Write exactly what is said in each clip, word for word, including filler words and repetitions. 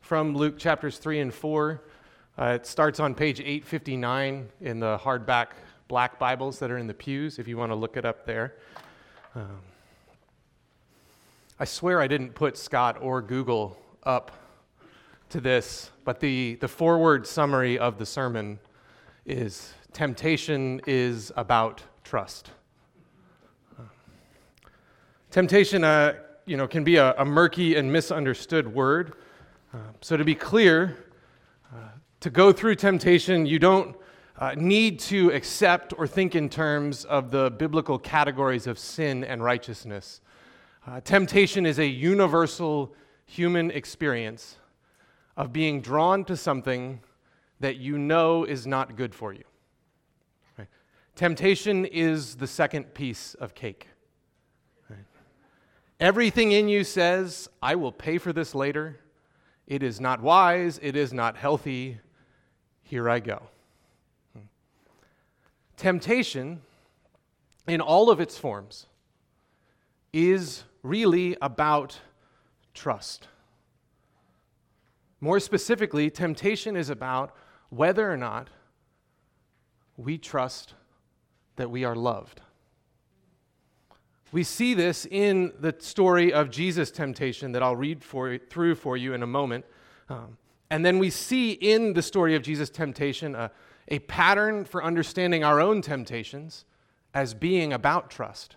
from Luke chapters three and four. Uh, it starts on page eight fifty-nine in the hardback black Bibles that are in the pews, if you want to look it up there. Um, I swear I didn't put Scott or Google up to this, but the, the forward summary of the sermon is, temptation is about trust. Uh, temptation, uh, you know, can be a, a murky and misunderstood word. Uh, so to be clear, uh, to go through temptation, you don't uh, need to accept or think in terms of the biblical categories of sin and righteousness. Uh, temptation is a universal human experience of being drawn to something that you know is not good for you. Right? Temptation is the second piece of cake. Right? Everything in you says, I will pay for this later. It is not wise. It is not healthy. Here I go. Temptation, in all of its forms, is really about trust. More specifically, temptation is about whether or not we trust that we are loved. We see this in the story of Jesus' temptation that I'll read for, through for you in a moment. Um, and then we see in the story of Jesus' temptation a, a pattern for understanding our own temptations as being about trust,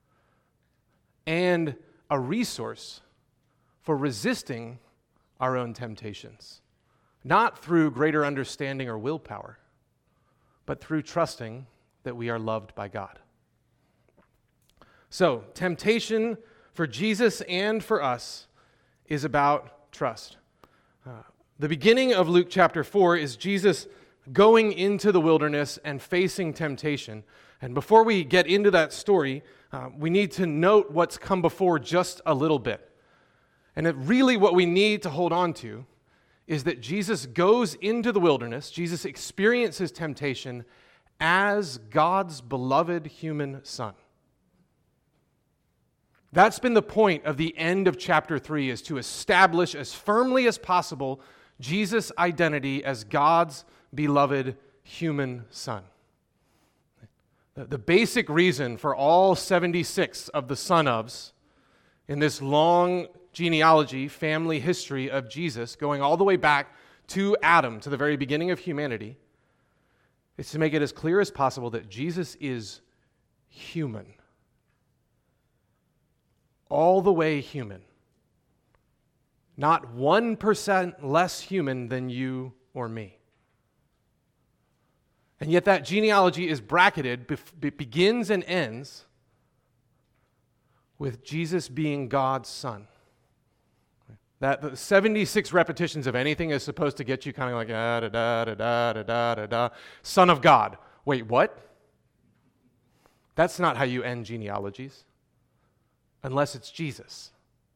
and a resource for resisting our own temptations, not through greater understanding or willpower, but through trusting that we are loved by God. So, temptation for Jesus and for us is about trust. Uh, the beginning of Luke chapter four is Jesus going into the wilderness and facing temptation. And before we get into that story, uh, we need to note what's come before just a little bit. And it really what we need to hold on to is that Jesus goes into the wilderness, Jesus experiences temptation as God's beloved human son. That's been the point of the end of chapter three, is to establish as firmly as possible Jesus' identity as God's beloved human son. The basic reason for all seventy-six of the son-ofs in this long genealogy, family history of Jesus, going all the way back to Adam, to the very beginning of humanity, is to make it as clear as possible that Jesus is human. All the way human. Not one percent less human than you or me. And yet that genealogy is bracketed, it begins and ends with Jesus being God's son. That the seventy-six repetitions of anything is supposed to get you kind of like, da da da da da da da da, Son of God. Wait, what? That's not how you end genealogies, unless it's Jesus.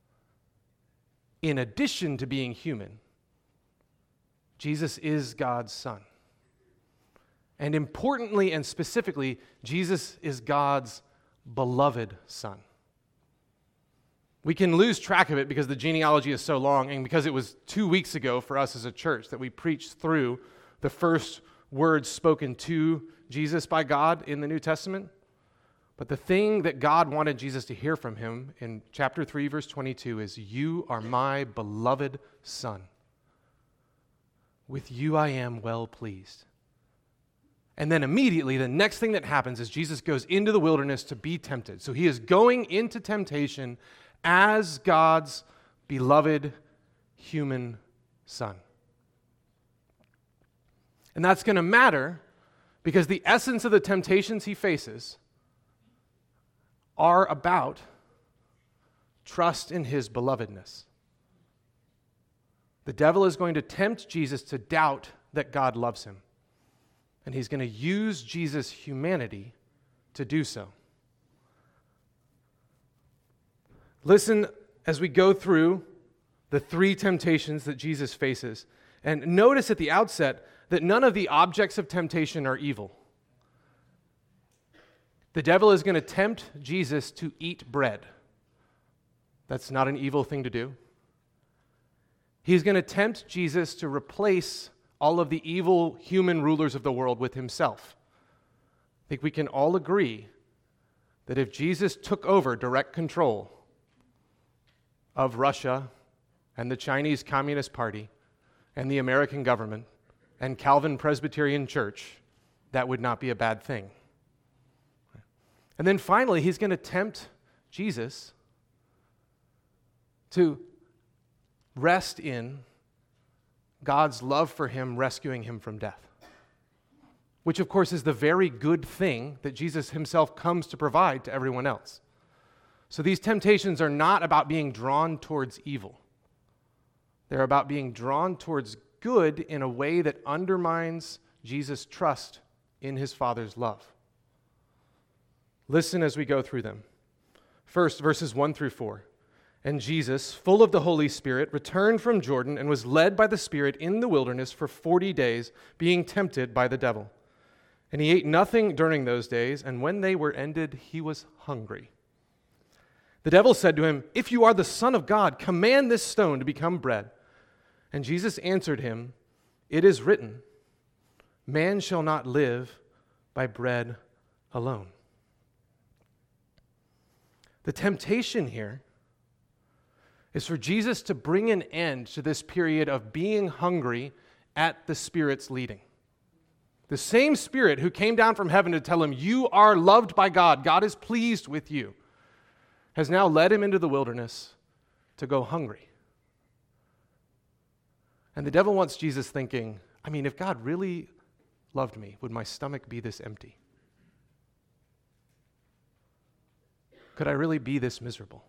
In addition to being human, Jesus is God's son. And importantly and specifically, Jesus is God's beloved son. We can lose track of it because the genealogy is so long, and because it was two weeks ago for us as a church that we preached through the first words spoken to Jesus by God in the New Testament. But the thing that God wanted Jesus to hear from him in chapter three, verse twenty-two is, "You are my beloved son. With you I am well pleased." And then immediately, the next thing that happens is Jesus goes into the wilderness to be tempted. So he is going into temptation as God's beloved human son. And that's going to matter because the essence of the temptations he faces are about trust in his belovedness. The devil is going to tempt Jesus to doubt that God loves him. And he's going to use Jesus' humanity to do so. Listen as we go through the three temptations that Jesus faces. And notice at the outset that none of the objects of temptation are evil. The devil is going to tempt Jesus to eat bread. That's not an evil thing to do. He's going to tempt Jesus to replace all of the evil human rulers of the world with himself. I think we can all agree that if Jesus took over direct control of Russia and the Chinese Communist Party and the American government and Calvin Presbyterian Church, that would not be a bad thing. And then finally, he's going to tempt Jesus to rest in God's love for him, rescuing him from death, which of course is the very good thing that Jesus himself comes to provide to everyone else. So these temptations are not about being drawn towards evil. They're about being drawn towards good in a way that undermines Jesus' trust in his Father's love. Listen as we go through them. First, verses one through four. And Jesus, full of the Holy Spirit, returned from Jordan and was led by the Spirit in the wilderness for forty days, being tempted by the devil. And he ate nothing during those days, and when they were ended, he was hungry. The devil said to him, "If you are the Son of God, command this stone to become bread." And Jesus answered him, "It is written, man shall not live by bread alone." The temptation here is for Jesus to bring an end to this period of being hungry at the Spirit's leading. The same Spirit who came down from heaven to tell him, "You are loved by God, God is pleased with you," has now led him into the wilderness to go hungry. And the devil wants Jesus thinking, I mean, if God really loved me, would my stomach be this empty? Could I really be this miserable?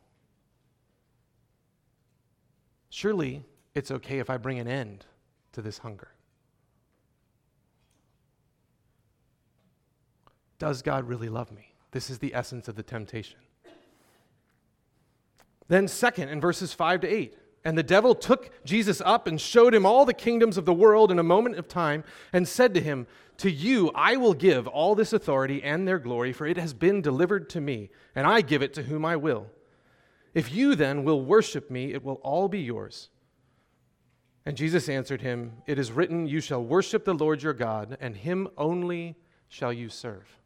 Surely it's okay if I bring an end to this hunger. Does God really love me? This is the essence of the temptation. Then second, in verses five to eight, and the devil took Jesus up and showed him all the kingdoms of the world in a moment of time and said to him, "To you I will give all this authority and their glory, for it has been delivered to me, and I give it to whom I will. If you then will worship me, it will all be yours." And Jesus answered him, "It is written, you shall worship the Lord your God, and him only shall you serve."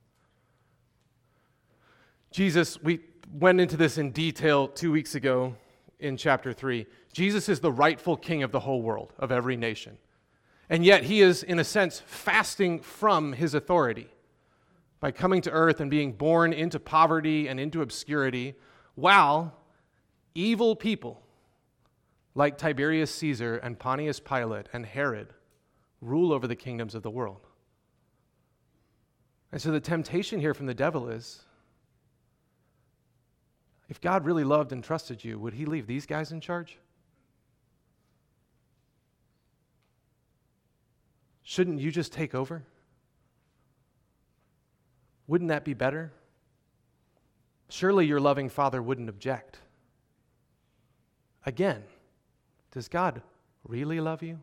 Jesus, we went into this in detail two weeks ago in chapter three. Jesus is the rightful king of the whole world, of every nation. And yet he is, in a sense, fasting from his authority by coming to earth and being born into poverty and into obscurity, while evil people like Tiberius Caesar and Pontius Pilate and Herod rule over the kingdoms of the world. And so the temptation here from the devil is, if God really loved and trusted you, would he leave these guys in charge? Shouldn't you just take over? Wouldn't that be better? Surely your loving Father wouldn't object. Again, does God really love you?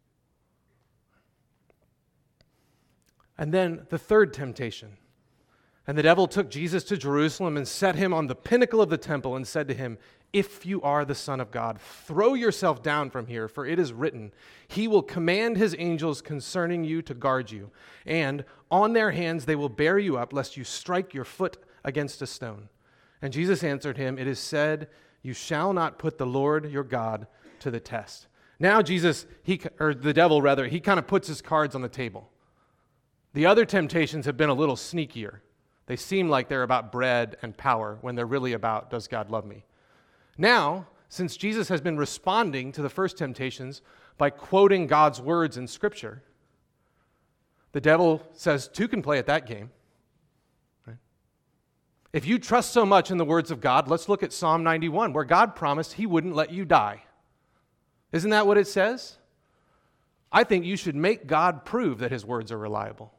And then the third temptation. And the devil took Jesus to Jerusalem and set him on the pinnacle of the temple and said to him, "If you are the Son of God, throw yourself down from here, for it is written, he will command his angels concerning you to guard you, and on their hands they will bear you up, lest you strike your foot against a stone." And Jesus answered him, "It is said, you shall not put the Lord your God to the test." Now Jesus, he or the devil rather, he kind of puts his cards on the table. The other temptations have been a little sneakier. They seem like they're about bread and power when they're really about, does God love me? Now, since Jesus has been responding to the first temptations by quoting God's words in Scripture, the devil says, two can play at that game. Right? If you trust so much in the words of God, let's look at Psalm ninety-one, where God promised he wouldn't let you die. Isn't that what it says? I think you should make God prove that his words are reliable.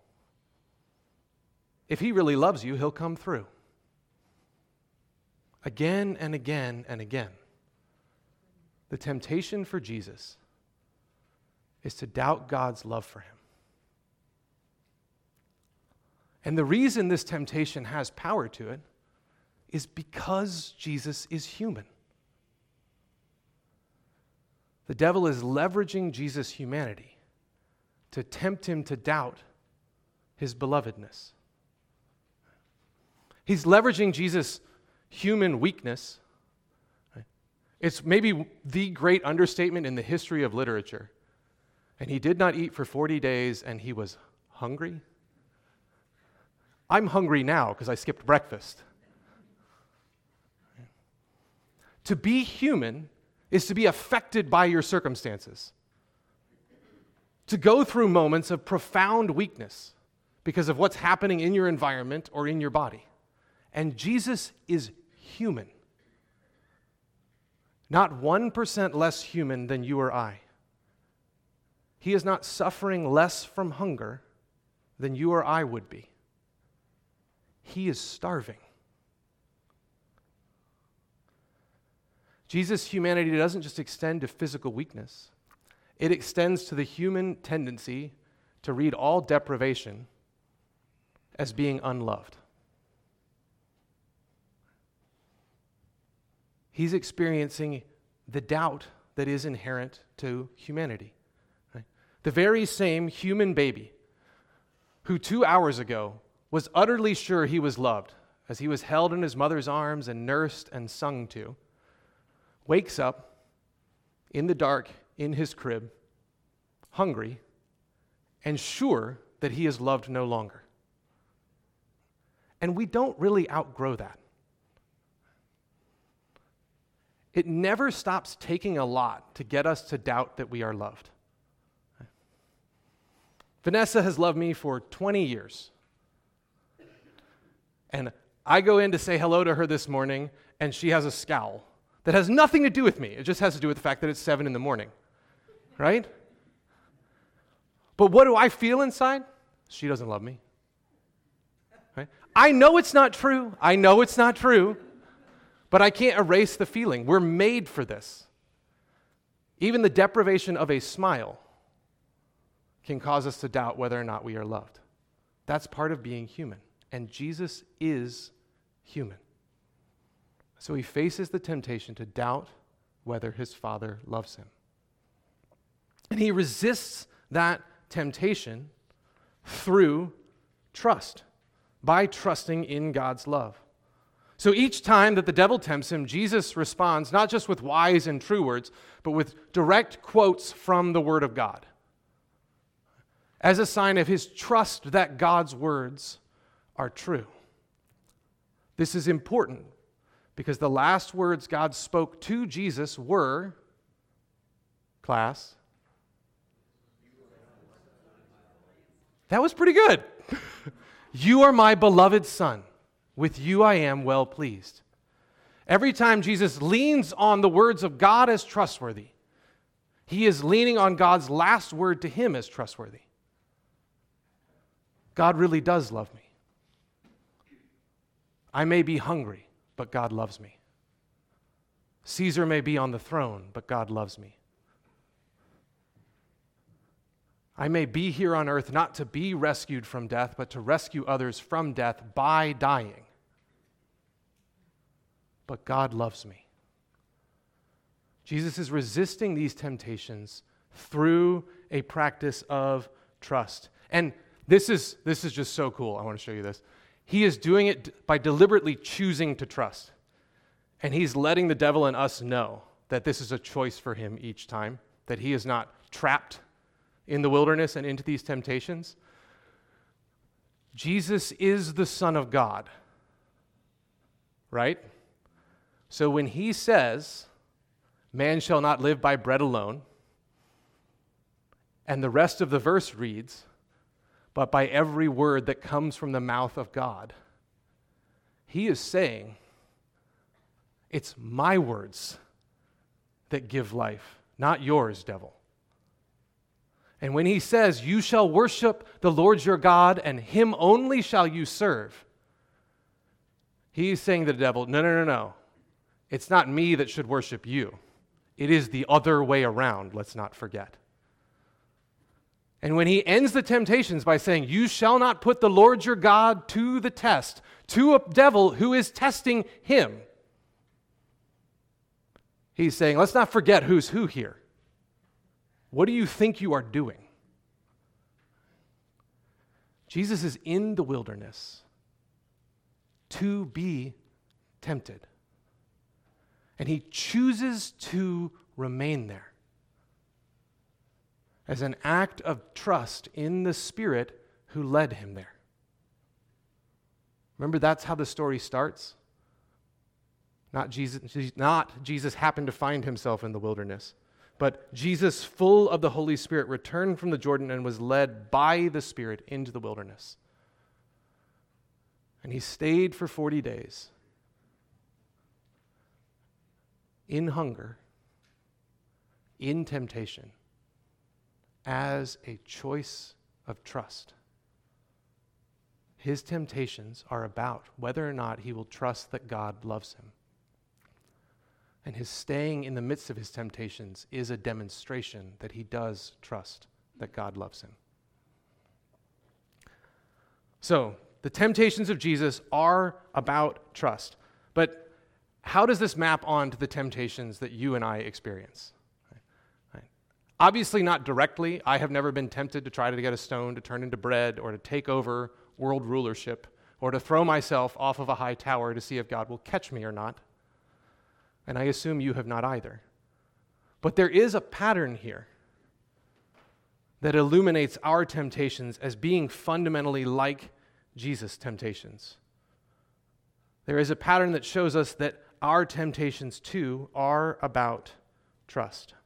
If he really loves you, he'll come through. Again and again and again. The temptation for Jesus is to doubt God's love for him. And the reason this temptation has power to it is because Jesus is human. The devil is leveraging Jesus' humanity to tempt him to doubt his belovedness. He's leveraging Jesus' human weakness. It's maybe the great understatement in the history of literature. And he did not eat for forty days, and he was hungry. I'm hungry now because I skipped breakfast. To be human is to be affected by your circumstances. To go through moments of profound weakness because of what's happening in your environment or in your body. And Jesus is human. Not one percent less human than you or I. He is not suffering less from hunger than you or I would be. He is starving. Jesus' humanity doesn't just extend to physical weakness. It extends to the human tendency to read all deprivation as being unloved. He's experiencing the doubt that is inherent to humanity. Right? The very same human baby who two hours ago was utterly sure he was loved as he was held in his mother's arms and nursed and sung to, wakes up in the dark in his crib, hungry, and sure that he is loved no longer. And we don't really outgrow that. It never stops taking a lot to get us to doubt that we are loved. Vanessa has loved me for twenty years. And I go in to say hello to her this morning, and she has a scowl that has nothing to do with me. It just has to do with the fact that it's seven in the morning, right? But what do I feel inside? She doesn't love me. Right? I know it's not true. I know it's not true. But I can't erase the feeling. We're made for this. Even the deprivation of a smile can cause us to doubt whether or not we are loved. That's part of being human. And Jesus is human. So he faces the temptation to doubt whether his Father loves him. And he resists that temptation through trust, by trusting in God's love. So each time that the devil tempts him, Jesus responds not just with wise and true words, but with direct quotes from the Word of God, as a sign of his trust that God's words are true. This is important because the last words God spoke to Jesus were, class, that was pretty good. You are my beloved Son. With you I am well pleased. Every time Jesus leans on the words of God as trustworthy, he is leaning on God's last word to him as trustworthy. God really does love me. I may be hungry, but God loves me. Caesar may be on the throne, but God loves me. I may be here on earth not to be rescued from death, but to rescue others from death by dying. But God loves me. Jesus is resisting these temptations through a practice of trust. And this is, this is just so cool. I want to show you this. He is doing it by deliberately choosing to trust. And he's letting the devil and us know that this is a choice for him each time, that he is not trapped in the wilderness and into these temptations. Jesus is the Son of God, right? So when he says, man shall not live by bread alone, and the rest of the verse reads, but by every word that comes from the mouth of God, he is saying, it's my words that give life, not yours, devil. And when he says, you shall worship the Lord your God, and him only shall you serve, he's saying to the devil, no, no, no, no. It's not me that should worship you. It is the other way around, let's not forget. And when he ends the temptations by saying, you shall not put the Lord your God to the test, to a devil who is testing him, he's saying, let's not forget who's who here. What do you think you are doing? Jesus is in the wilderness to be tempted. And he chooses to remain there as an act of trust in the Spirit who led him there. Remember, that's how the story starts. Not Jesus, not Jesus happened to find himself in the wilderness, but Jesus, full of the Holy Spirit, returned from the Jordan and was led by the Spirit into the wilderness. And he stayed for forty days in hunger, in temptation, as a choice of trust. His temptations are about whether or not he will trust that God loves him. And his staying in the midst of his temptations is a demonstration that he does trust that God loves him. So, the temptations of Jesus are about trust. But how does this map onto the temptations that you and I experience? Right? Right. Obviously not directly. I have never been tempted to try to get a stone to turn into bread or to take over world rulership or to throw myself off of a high tower to see if God will catch me or not. And I assume you have not either. But there is a pattern here that illuminates our temptations as being fundamentally like Jesus' temptations. There is a pattern that shows us that our temptations too are about trust.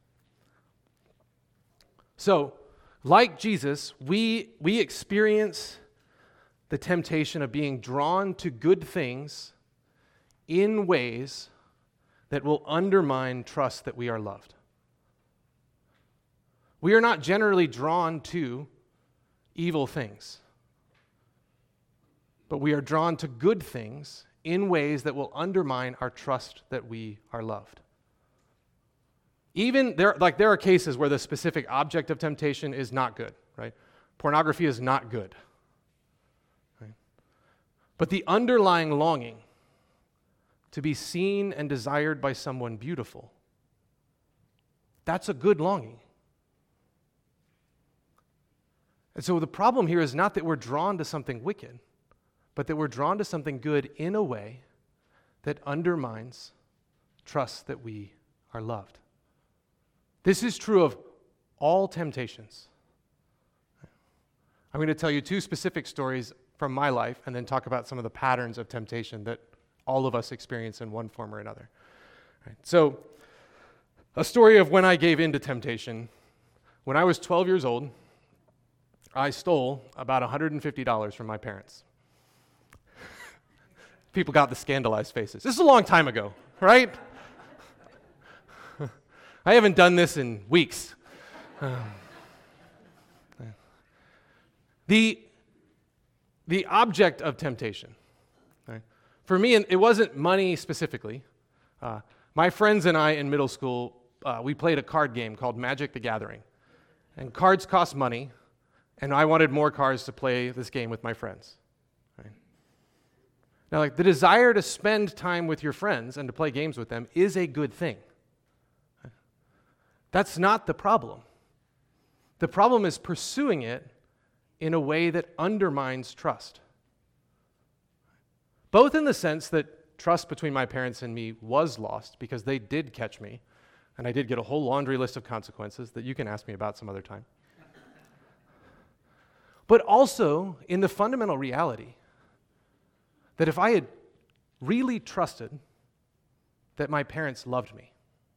So, like Jesus, we, we experience the temptation of being drawn to good things in ways that will undermine trust that we are loved. We are not generally drawn to evil things, but we are drawn to good things in ways that will undermine our trust that we are loved. Even there, like there are cases where the specific object of temptation is not good, right? Pornography is not good, right? But the underlying longing to be seen and desired by someone beautiful, that's a good longing. And so the problem here is not that we're drawn to something wicked, but that we're drawn to something good in a way that undermines trust that we are loved. This is true of all temptations. I'm going to tell you two specific stories from my life and then talk about some of the patterns of temptation that all of us experience in one form or another. Right. So, a story of when I gave in to temptation. When I was twelve years old, I stole about one hundred fifty dollars from my parents. People got the scandalized faces. This is a long time ago, right? I haven't done this in weeks. Um, the, the object of temptation. Right? For me, it wasn't money specifically. Uh, my friends and I in middle school, uh, we played a card game called Magic the Gathering. And cards cost money, and I wanted more cards to play this game with my friends. Right? Now, like the desire to spend time with your friends and to play games with them is a good thing. That's not the problem. The problem is pursuing it in a way that undermines trust. Both in the sense that trust between my parents and me was lost because they did catch me, and I did get a whole laundry list of consequences that you can ask me about some other time. But also in the fundamental reality that if I had really trusted that my parents loved me,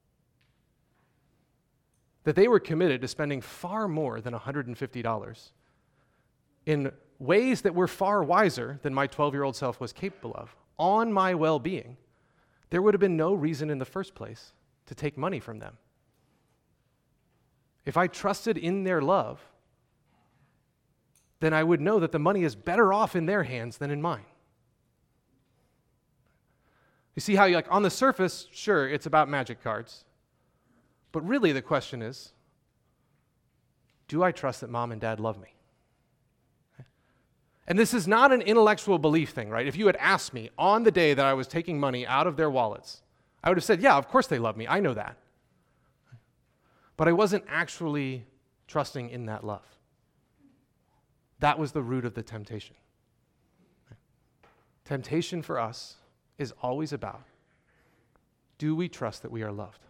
that they were committed to spending far more than one hundred fifty dollars in ways that were far wiser than my twelve-year-old self was capable of, on my well-being, there would have been no reason in the first place to take money from them. If I trusted in their love, then I would know that the money is better off in their hands than in mine. You see how, you like, on the surface, sure, it's about magic cards. But really the question is, do I trust that mom and dad love me? And this is not an intellectual belief thing, right? If you had asked me on the day that I was taking money out of their wallets, I would have said, yeah, of course they love me. I know that. but I wasn't actually trusting in that love. That was the root of the temptation. Temptation for us is always about, do we trust that we are loved?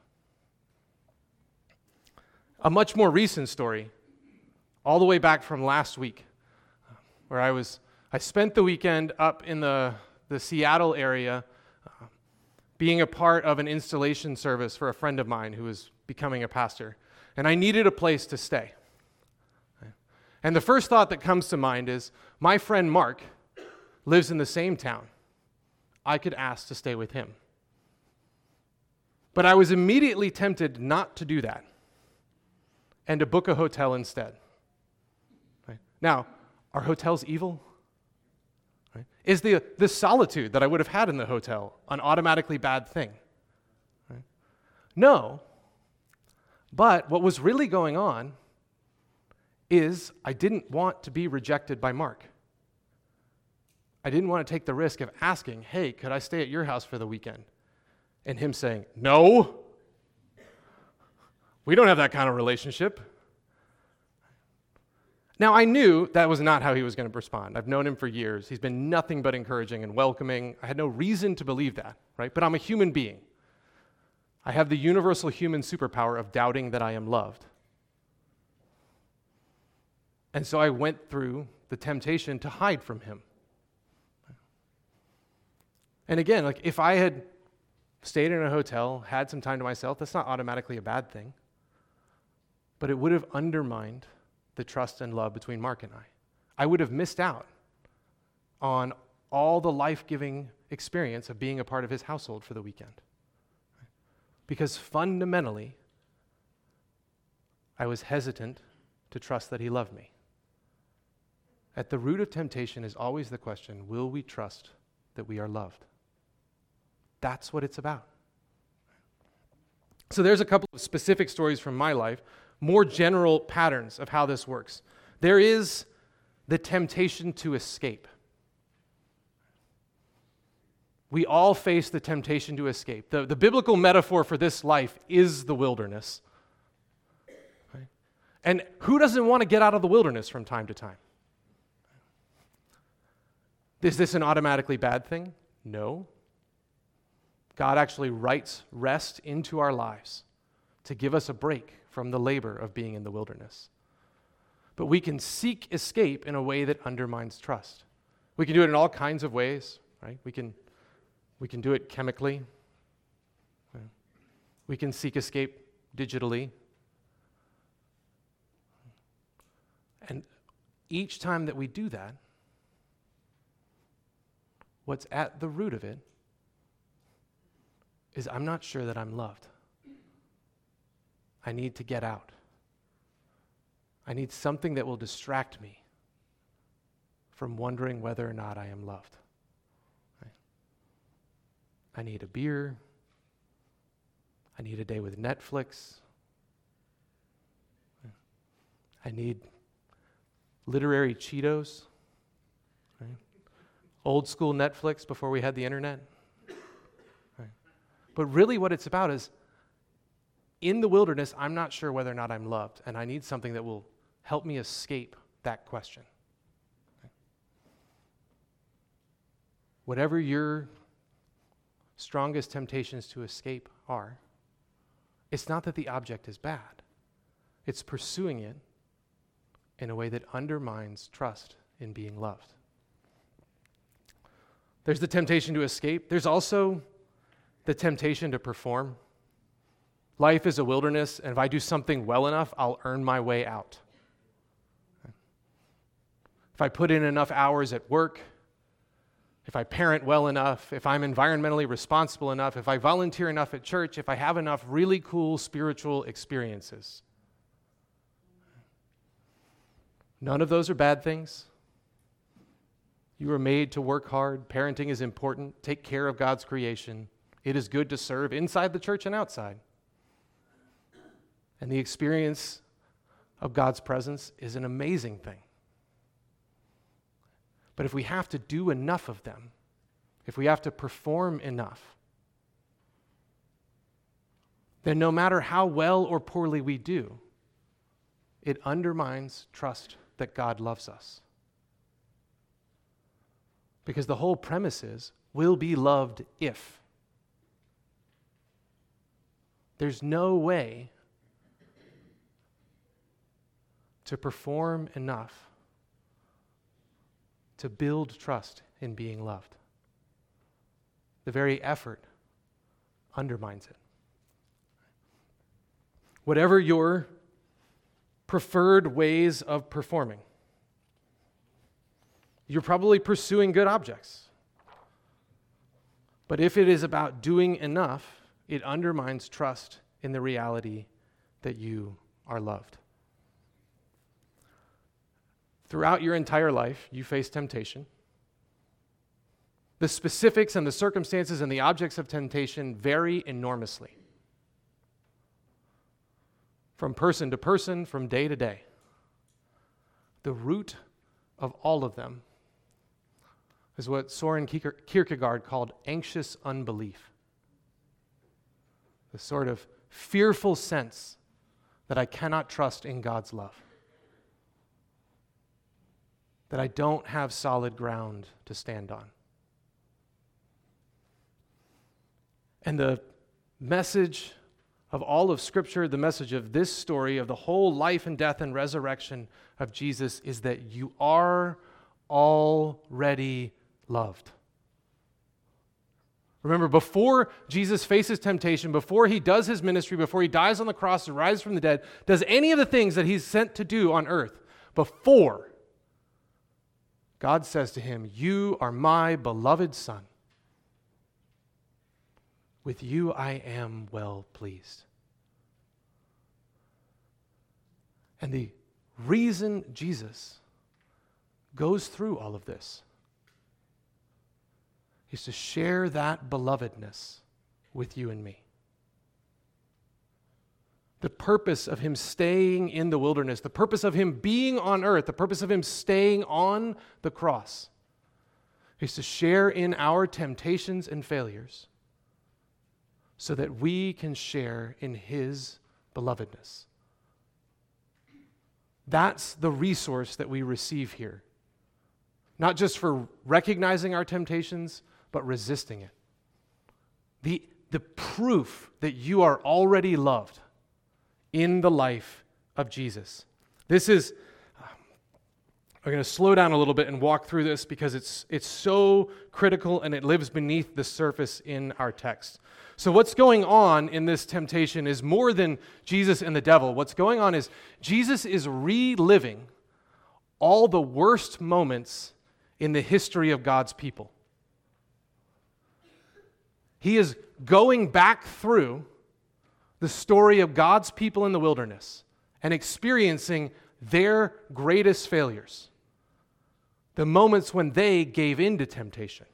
A much more recent story, all the way back from last week, where I was, I spent the weekend up in the, the Seattle area, uh, being a part of an installation service for a friend of mine who was becoming a pastor. And I needed a place to stay. And the first thought that comes to mind is, my friend Mark lives in the same town. I could ask to stay with him. But I was immediately tempted not to do that and to book a hotel instead. Right? Now, are hotels evil? Right? Is the, the solitude that I would have had in the hotel an automatically bad thing? Right? No. But what was really going on is I didn't want to be rejected by Mark. I didn't want to take the risk of asking, hey, could I stay at your house for the weekend? And him saying, no, we don't have that kind of relationship. Now, I knew that was not how he was going to respond. I've known him for years. He's been nothing but encouraging and welcoming. I had no reason to believe that, right? But I'm a human being. I have the universal human superpower of doubting that I am loved. And so I went through the temptation to hide from him. And again, like if I had stayed in a hotel, had some time to myself, that's not automatically a bad thing. But it would have undermined the trust and love between Mark and I. I would have missed out on all the life-giving experience of being a part of his household for the weekend. Because fundamentally, I was hesitant to trust that he loved me. At the root of temptation is always the question, will we trust that we are loved? That's what it's about. So there's a couple of specific stories from my life, more general patterns of how this works. There is the temptation to escape. We all face the temptation to escape. The, the biblical metaphor for this life is the wilderness. Right? And who doesn't want to get out of the wilderness from time to time? Is this an automatically bad thing? No. God actually writes rest into our lives to give us a break from the labor of being in the wilderness. But we can seek escape in a way that undermines trust. We can do it in all kinds of ways, right? We can, we can do it chemically. We can seek escape digitally. And each time that we do that, what's at the root of it is I'm not sure that I'm loved. I need to get out. I need something that will distract me from wondering whether or not I am loved. Right? I need a beer. I need a day with Netflix. I need literary Cheetos. Right? Old school Netflix before we had the internet. Right? But really what it's about is in the wilderness, I'm not sure whether or not I'm loved, and I need something that will help me escape that question. Okay. Whatever your strongest temptations to escape are, it's not that the object is bad. It's pursuing it in a way that undermines trust in being loved. There's the temptation to escape. There's also the temptation to perform. Life is a wilderness, and if I do something well enough, I'll earn my way out. If I put in enough hours at work, if I parent well enough, if I'm environmentally responsible enough, if I volunteer enough at church, if I have enough really cool spiritual experiences. None of those are bad things. You are made to work hard. Parenting is important. Take care of God's creation. It is good to serve inside the church and outside. And the experience of God's presence is an amazing thing. But if we have to do enough of them, if we have to perform enough, then no matter how well or poorly we do, it undermines trust that God loves us. Because the whole premise is, we'll be loved if. There's no way to perform enough to build trust in being loved. The very effort undermines it. Whatever your preferred ways of performing, you're probably pursuing good objects. But if it is about doing enough, it undermines trust in the reality that you are loved. Throughout your entire life, you face temptation. The specifics and the circumstances and the objects of temptation vary enormously. From person to person, from day to day. The root of all of them is what Soren Kierkegaard called anxious unbelief. The sort of fearful sense that I cannot trust in God's love. That I don't have solid ground to stand on. And the message of all of Scripture, the message of this story, of the whole life and death and resurrection of Jesus, is that you are already loved. Remember, before Jesus faces temptation, before he does his ministry, before he dies on the cross and rises from the dead, does any of the things that he's sent to do on earth, before God says to him, "You are my beloved Son. With you I am well pleased." And the reason Jesus goes through all of this is to share that belovedness with you and me. The purpose of him staying in the wilderness, the purpose of him being on earth, the purpose of him staying on the cross is to share in our temptations and failures so that we can share in his belovedness. That's the resource that we receive here. Not just for recognizing our temptations, but resisting it. The, the proof that you are already loved in the life of Jesus. This is, we're going to slow down a little bit and walk through this because it's, it's so critical and it lives beneath the surface in our text. So what's going on in this temptation is more than Jesus and the devil. What's going on is Jesus is reliving all the worst moments in the history of God's people. He is going back through the story of God's people in the wilderness and experiencing their greatest failures, the moments when they gave in to temptation.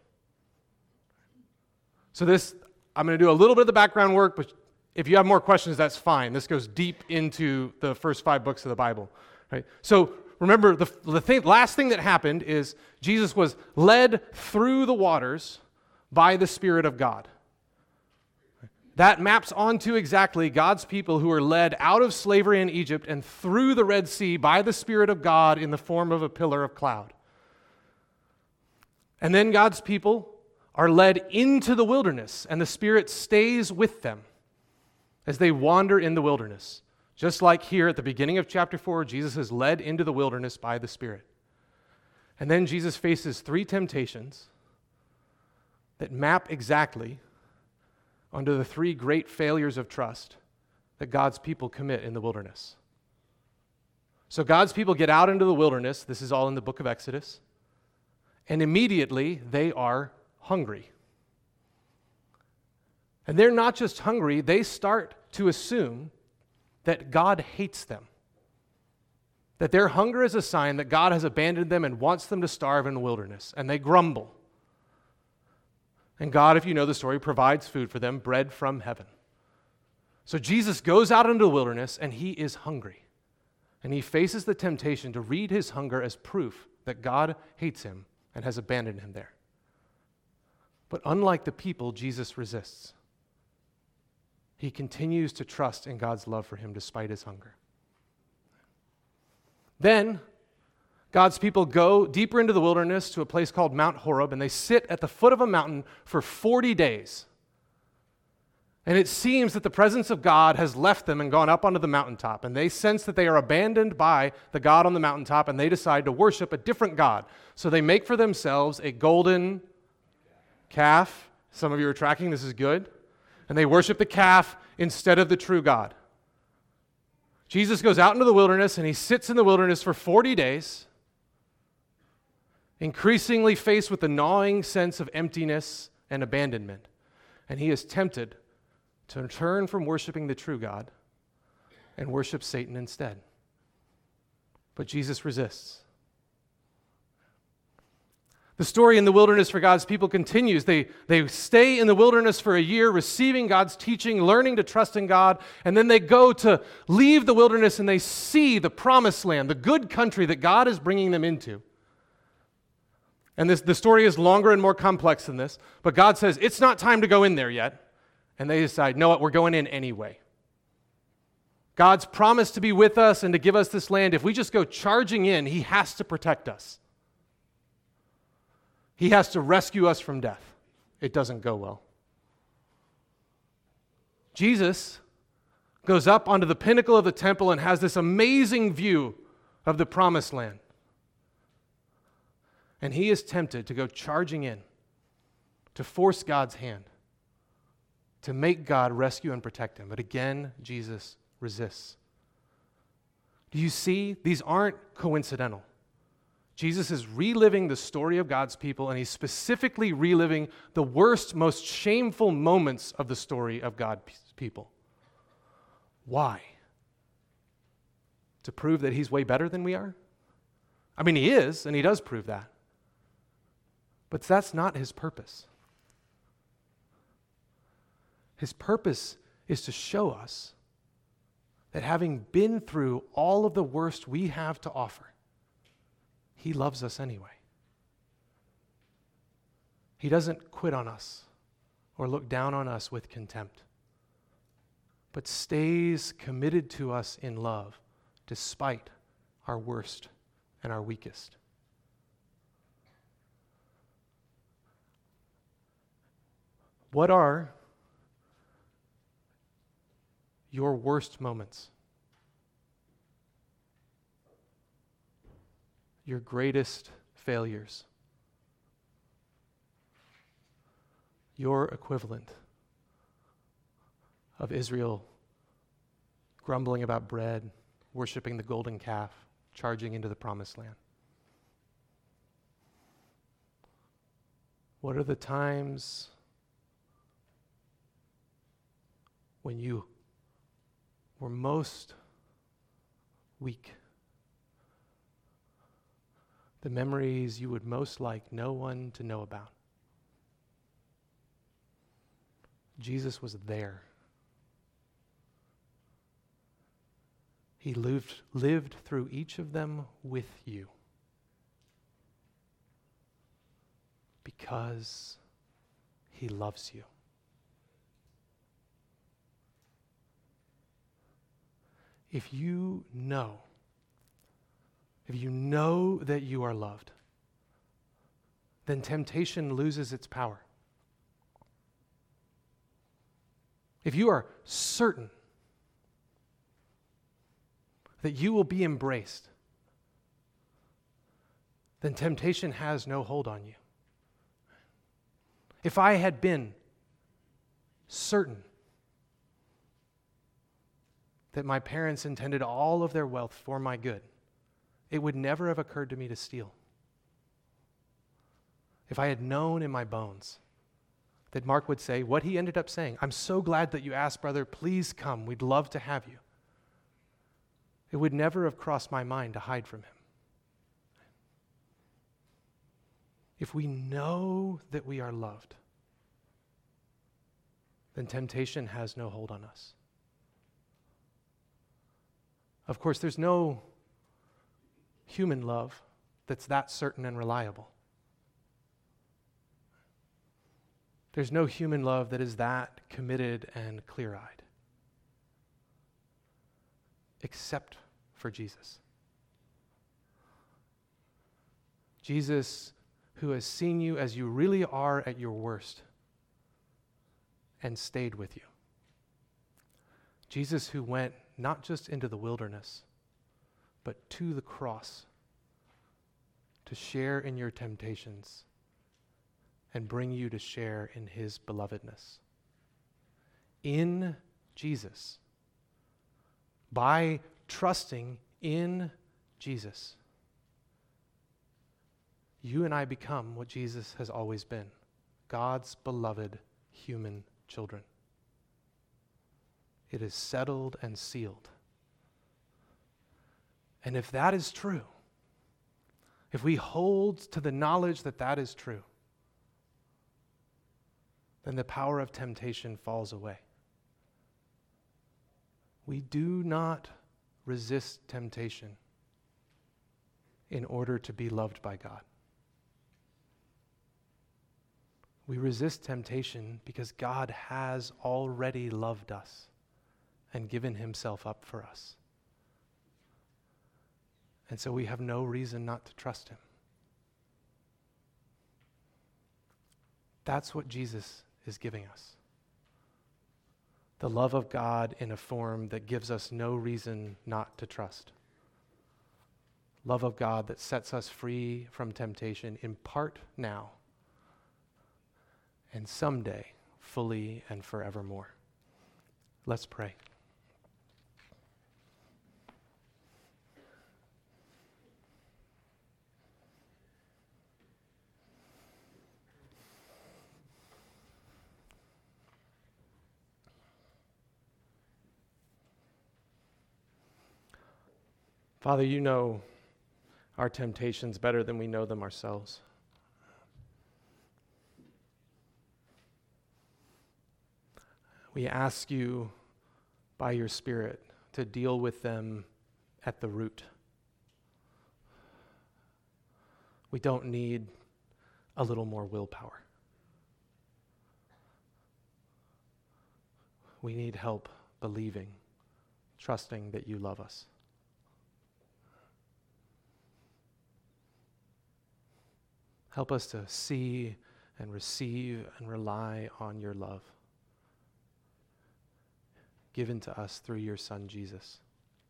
So this, I'm going to do a little bit of the background work, but if you have more questions, that's fine. This goes deep into the first five books of the Bible. Right? So remember, the, the thing, last thing that happened is Jesus was led through the waters by the Spirit of God. That maps onto exactly God's people who are led out of slavery in Egypt and through the Red Sea by the Spirit of God in the form of a pillar of cloud. And then God's people are led into the wilderness, and the Spirit stays with them as they wander in the wilderness. Just like here at the beginning of chapter four, Jesus is led into the wilderness by the Spirit. And then Jesus faces three temptations that map exactly onto the three great failures of trust that God's people commit in the wilderness. So God's people get out into the wilderness. This is all in the book of Exodus. And immediately they are hungry. And they're not just hungry, they start to assume that God hates them. That their hunger is a sign that God has abandoned them and wants them to starve in the wilderness. And they grumble. And God, if you know the story, provides food for them, bread from heaven. So Jesus goes out into the wilderness and he is hungry. And he faces the temptation to read his hunger as proof that God hates him and has abandoned him there. But unlike the people, Jesus resists. He continues to trust in God's love for him despite his hunger. Then, God's people go deeper into the wilderness to a place called Mount Horeb, and they sit at the foot of a mountain for forty days. And it seems that the presence of God has left them and gone up onto the mountaintop, and they sense that they are abandoned by the God on the mountaintop, and they decide to worship a different God. So they make for themselves a golden calf. Some of you are tracking, this is good. And they worship the calf instead of the true God. Jesus goes out into the wilderness, and he sits in the wilderness for forty days, increasingly faced with the gnawing sense of emptiness and abandonment. And he is tempted to turn from worshiping the true God and worship Satan instead. But Jesus resists. The story in the wilderness for God's people continues. They, they stay in the wilderness for a year, receiving God's teaching, learning to trust in God, and then they go to leave the wilderness and they see the promised land, the good country that God is bringing them into. And this, the story is longer and more complex than this, but God says, it's not time to go in there yet. And they decide, know what, we're going in anyway. God's promised to be with us and to give us this land. If we just go charging in, he has to protect us. He has to rescue us from death. It doesn't go well. Jesus goes up onto the pinnacle of the temple and has this amazing view of the promised land. And he is tempted to go charging in, to force God's hand, to make God rescue and protect him. But again, Jesus resists. Do you see? These aren't coincidental. Jesus is reliving the story of God's people, and he's specifically reliving the worst, most shameful moments of the story of God's people. Why? To prove that he's way better than we are? I mean, he is, and he does prove that. But that's not his purpose. His purpose is to show us that having been through all of the worst we have to offer, he loves us anyway. He doesn't quit on us or look down on us with contempt, but stays committed to us in love despite our worst and our weakest. What are your worst moments? Your greatest failures? Your equivalent of Israel grumbling about bread, worshiping the golden calf, charging into the promised land? What are the times when you were most weak? The memories you would most like no one to know about. Jesus was there. He lived, lived through each of them with you because he loves you. If you know, if you know that you are loved, then temptation loses its power. If you are certain that you will be embraced, then temptation has no hold on you. If I had been certain that my parents intended all of their wealth for my good, it would never have occurred to me to steal. If I had known in my bones that Mark would say what he ended up saying, I'm so glad that you asked, brother, please come, we'd love to have you, it would never have crossed my mind to hide from him. If we know that we are loved, then temptation has no hold on us. Of course, there's no human love that's that certain and reliable. There's no human love that is that committed and clear-eyed. except for Jesus. Jesus, who has seen you as you really are at your worst and stayed with you. Jesus, who went not just into the wilderness, but to the cross to share in your temptations and bring you to share in his belovedness. In Jesus, by trusting in Jesus, you and I become what Jesus has always been, God's beloved human children. It is settled and sealed. And if that is true, if we hold to the knowledge that that is true, then the power of temptation falls away. We do not resist temptation in order to be loved by God. We resist temptation because God has already loved us and given himself up for us. And so we have no reason not to trust him. That's what Jesus is giving us. The love of God in a form that gives us no reason not to trust. Love of God that sets us free from temptation, in part now, and someday fully and forevermore. Let's pray. Father, you know our temptations better than we know them ourselves. We ask you by your Spirit to deal with them at the root. We don't need a little more willpower. We need help believing, trusting that you love us. Help us to see and receive and rely on your love given to us through your Son, Jesus.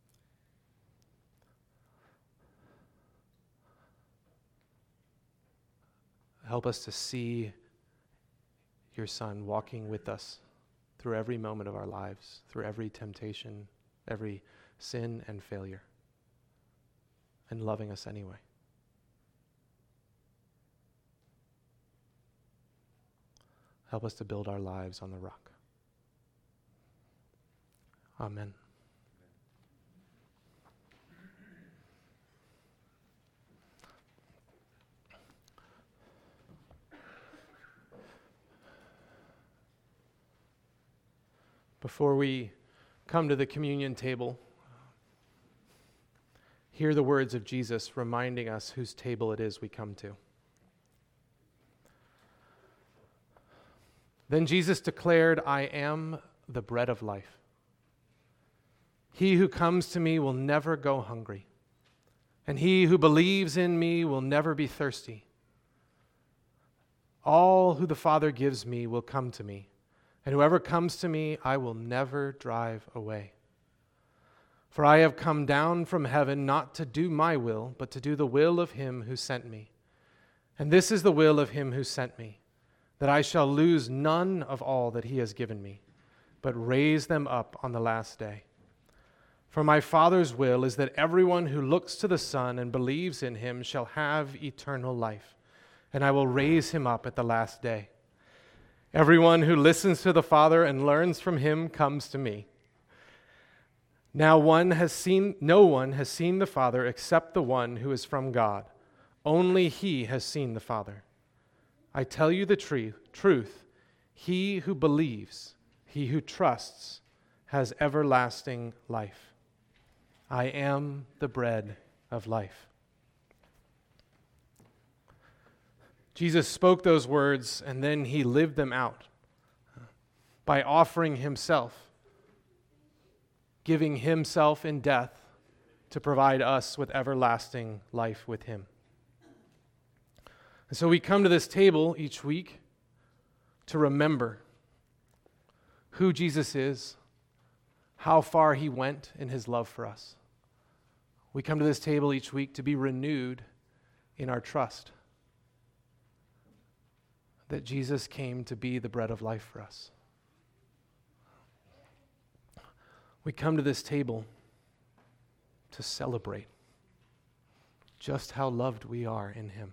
Help us to see your Son walking with us through every moment of our lives, through every temptation, every sin and failure, and loving us anyway. Help us to build our lives on the rock. Amen. Before we come to the communion table, hear the words of Jesus reminding us whose table it is we come to. Then Jesus declared, "I am the bread of life. He who comes to me will never go hungry, and he who believes in me will never be thirsty. All who the Father gives me will come to me, and whoever comes to me I will never drive away. For I have come down from heaven not to do my will, but to do the will of him who sent me. And this is the will of him who sent me, that I shall lose none of all that he has given me, but raise them up on the last day. For my Father's will is that everyone who looks to the Son and believes in him shall have eternal life, and I will raise him up at the last day. Everyone who listens to the Father and learns from him comes to me. Now one has seen, no one has seen the Father except the one who is from God. Only he has seen the Father. I tell you the truth, truth, he who believes, he who trusts, has everlasting life. I am the bread of life." Jesus spoke those words, and then he lived them out by offering himself giving himself in death to provide us with everlasting life with him. And so we come to this table each week to remember who Jesus is, how far he went in his love for us. We come to this table each week to be renewed in our trust that Jesus came to be the bread of life for us. We come to this table to celebrate just how loved we are in him.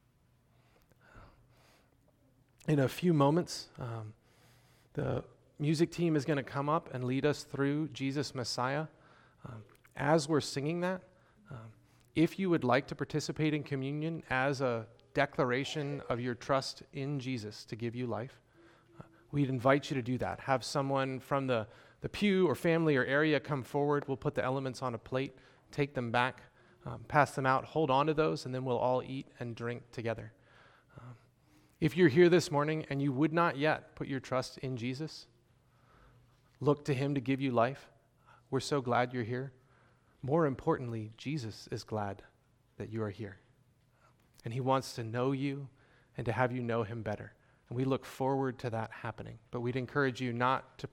In a few moments, um, the music team is going to come up and lead us through Jesus Messiah. Um, as we're singing that, um, if you would like to participate in communion as a declaration of your trust in Jesus to give you life, uh, we'd invite you to do that. Have someone from the, the pew or family or area come forward. We'll put the elements on a plate, take them back, um, pass them out, hold on to those, and then we'll all eat and drink together. Um, if you're here this morning and you would not yet put your trust in Jesus, look to him to give you life, we're so glad you're here. More importantly, Jesus is glad that you are here. And he wants to know you and to have you know him better. And we look forward to that happening. But we'd encourage you not to